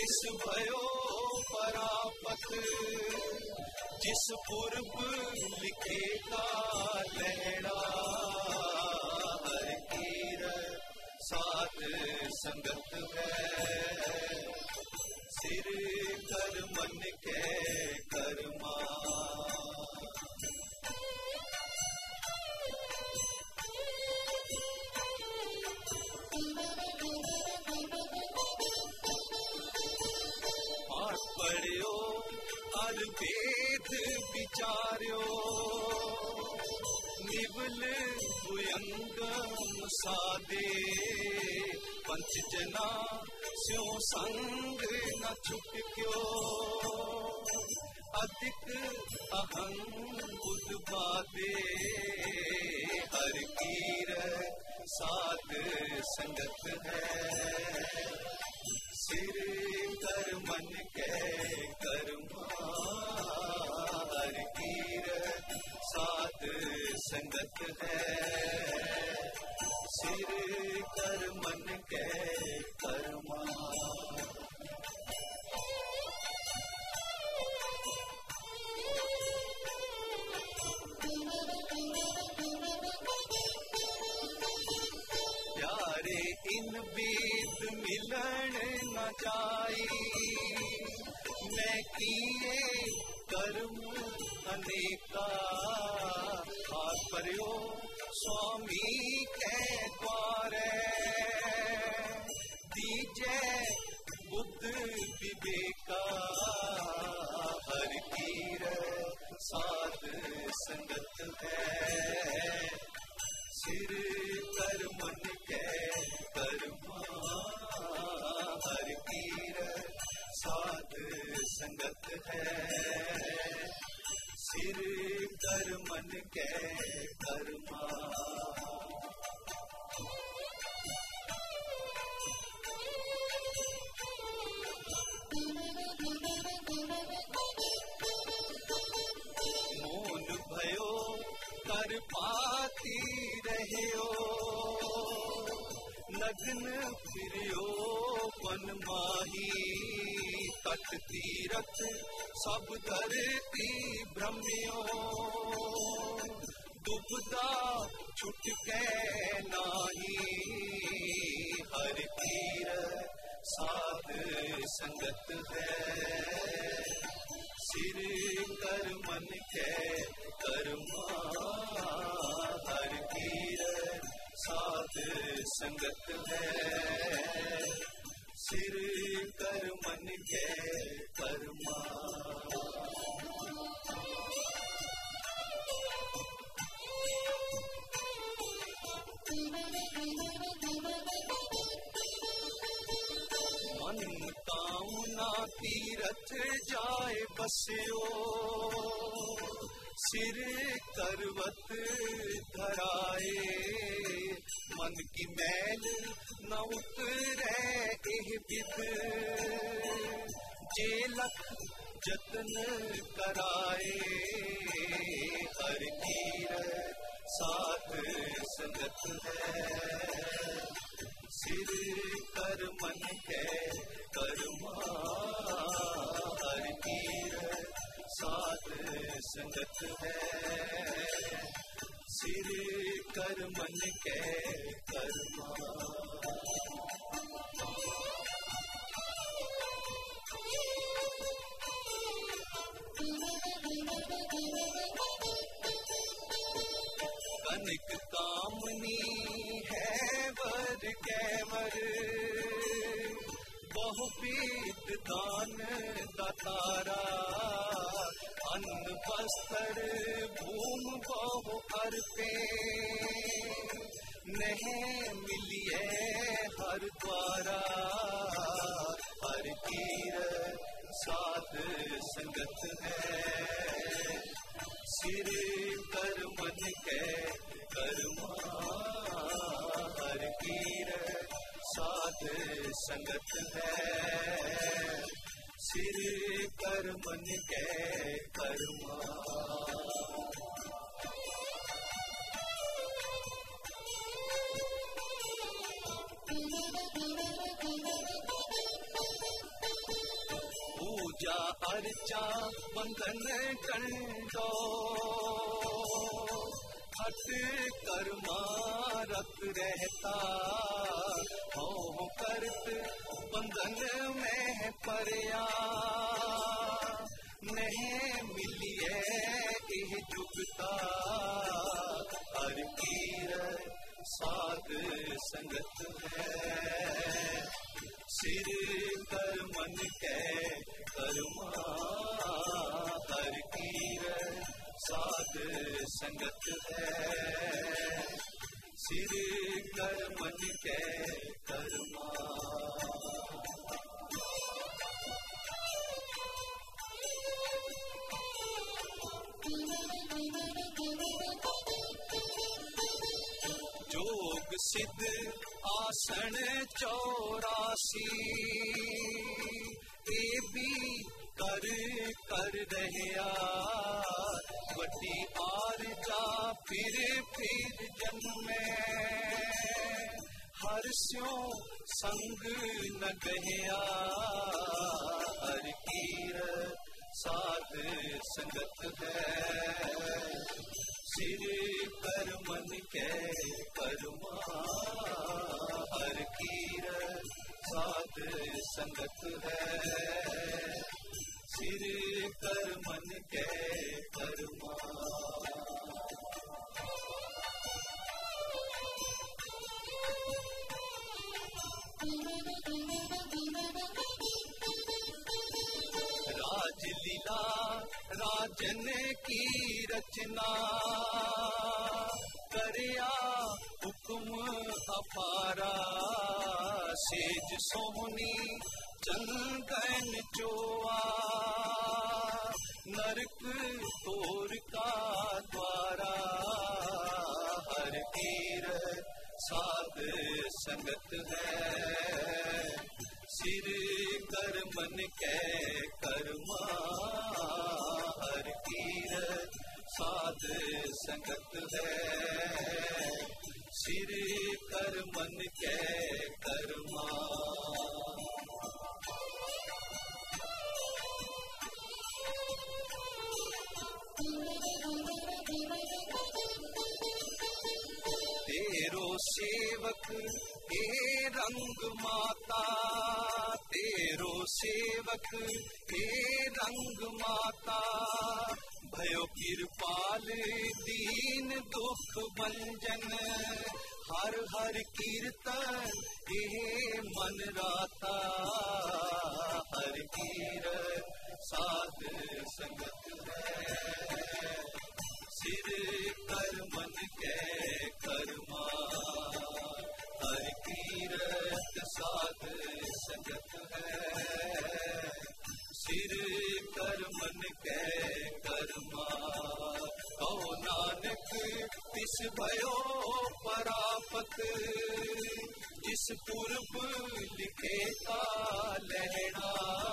this भयो परापत जिस पूर्व लिखेगा लहरा हर कीर साध संगत है सिर कर मन के कर्मा पढ़ियो हर वेद विचार्यो निवल भुयंगम सादे पंच जना स्यो संग न छुटक्यो अधिक अहं बुध बादे हर कीर साध संगत है सिर कर मन के कर्मा हर कीर साध संगत है सिर कर मन के कर्मा प्यारे इन बीत मिलन न जाई मैं किए कर्म अनेका हाथ पर्यो स्वामी के द्वारे दीजे बुद्ध विवेका हर कीर साध संगत है सिर कर मन के कर्मा हर कीर साध संगत है सिर कर मन के कर्मा मोन भयो कर पाती रहियो नग्न फिरियो वन माही तट तीरथ सब धरती भ्रमियो दुबदा छुट के नाही हर कीर साध संगत है सिर कर मन के कर्मा हर कीर साध संगत है सिर कर मन के कर्मा मन कामना तीरथ जाए बस्यो सिर करवत धराए मन की मैल न उतरे एह विध जे लख जतन कराए हर कीर साध संगत है सिर कर मन के कर्मा हर कीर साध संगत है सिर कर मन के कर्मा कनिक कामनी है वर कैवर बहुपीत दान दातारा अन्न वस्त्र भूम बहु अर्पे नहीं मिलिए हर द्वारा हर कीर साध संगत है सिर कर मन के कर्मा हर कीर साध संगत है सिर कर मन के कर्मा परचा बंधन कंडो हट कर मारत रहता हो करत बंधन में परया नहीं मिलिए इह जुगता हर कीर साध संगत है सिर कर मन के कर्मा हर कीर साध संगत है सिर कर मन के कर्मा जोग सिद्ध आसन 84 ये भी कर रहया वड्डी आरजा फिर जन्मे हर स्यों संग न गया हर कीर साध संगत है सिर कर मन के कर्मा हर कीर साध संगत है सिर कर मन के कर्मा राजलीला राजन की रचना करया हुक्म अपारा सेज सोहनी चंदन चोआ नरक तोर का द्वारा हर कीर साध संगत है सिर कर मन के कर्मा हर कीर साध संगत है सिर कर मन के कर्मा तेरो सेवक हे रंग माता तेरो सेवक हे रंग माता भयो कृपाल दीन दुख भंजन हर हर कीर्तन हे मन राता हर कीर साध संगत है सिर कर मन के कर्मा हर कीरत साध संगत है सिर कर मन के कर्मा कहो नानक तिस भयो परापत जिस पूर्व लिखे का लहरा